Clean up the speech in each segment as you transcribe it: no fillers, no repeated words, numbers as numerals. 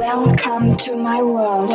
Welcome to my world.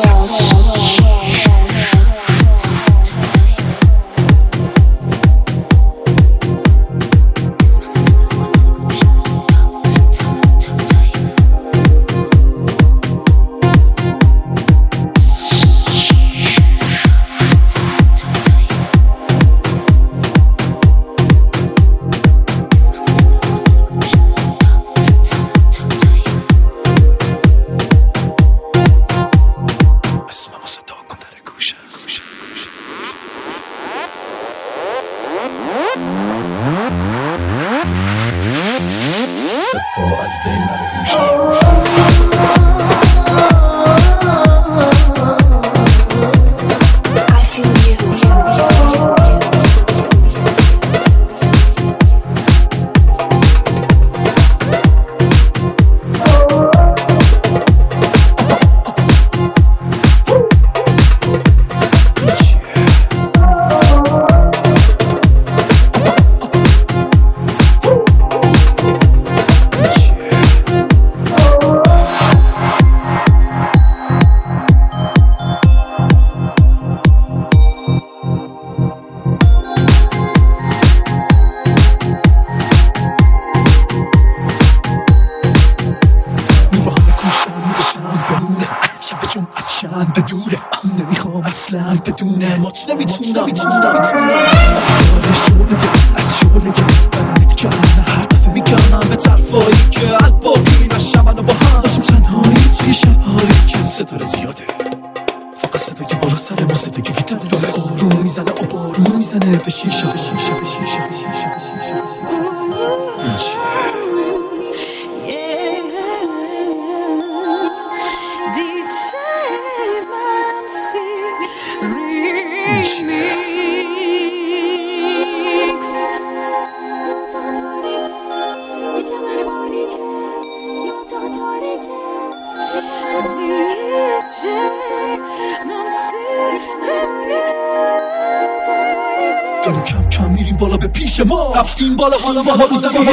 بدوره نمیخوام اصلا بدونه ماچ نمیتونم داره شو بده از شغل بدنت کردن هر دفعه میگم به طرفایی که الباقی نشم منو با هم باشیم تنهایی توی شبهایی که ستاره زیاده فقط صدای بالا سر ما صدای گیتار داره آروم میزنه و بارون میزنه به شیشه داریم کم کم میریم بالا به پیش ما رفتیم بالا حالا ما ها رو زمین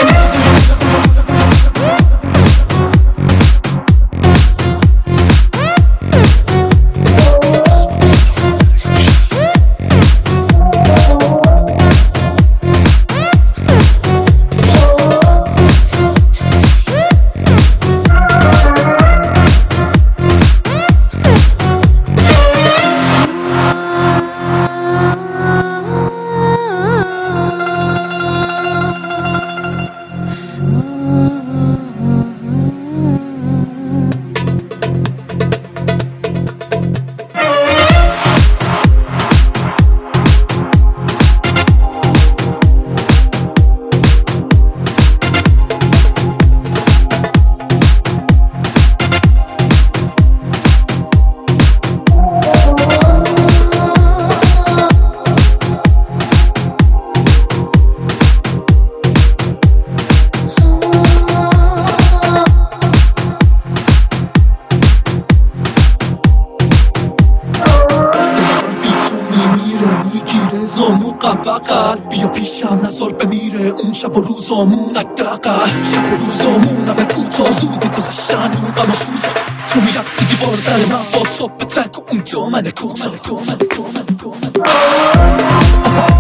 بقل بیا پیشم نظر بمیره اون شب و روزامون حداقل شب و روزامون همه کوتاه زود میگذشتن اون غم و سوزا تو میرقصیدی بالا سر من با صبح تنگ و اون دامن کوتاه